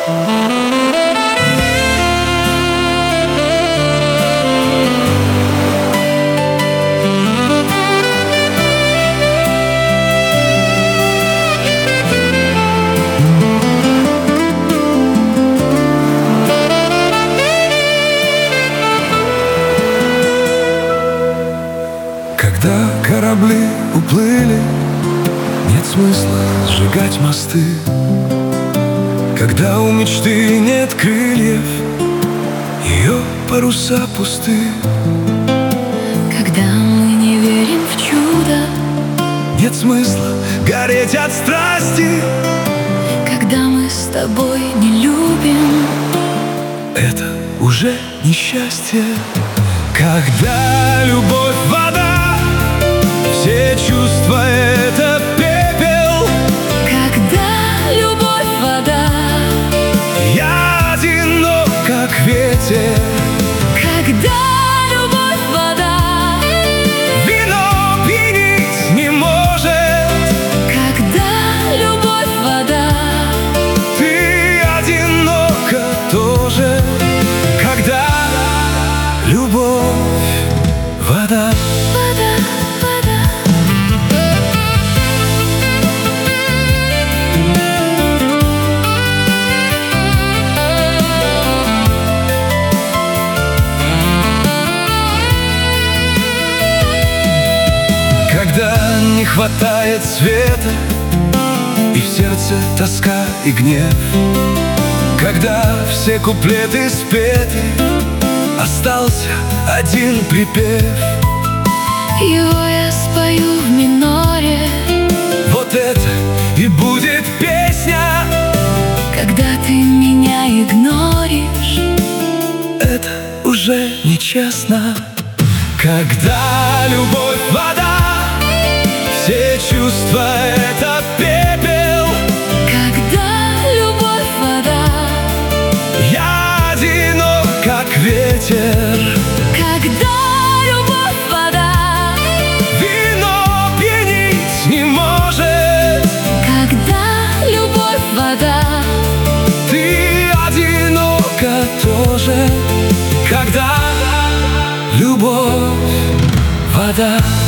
Когда корабли уплыли, нет смысла сжигать мосты. Когда у мечты нет крыльев, ее паруса пусты. Когда мы не верим в чудо, нет смысла гореть от страсти. когда мы с тобой не любим, это уже несчастье. Когда любовь — вода, все чувства — это пепел. когда любовь — вода, Я одинок, как ветер. когда любовь — вода, Вино пьянить не может. когда любовь — вода, Ты одинока тоже. Когда любовь — вода. вода, вода. Когда не хватает света, и в сердце тоска и гнев. Когда все куплеты спеты, остался один припев. Его я спою в миноре, Вот это и будет песня. когда ты меня игноришь, Это уже нечестно. Когда любовь — вода, все чувства — это пепел. когда любовь — вода, Я одинок, как ветер. когда любовь — вода, Вино пьянить не может. когда любовь — вода, Ты одинока тоже. Когда любовь — вода.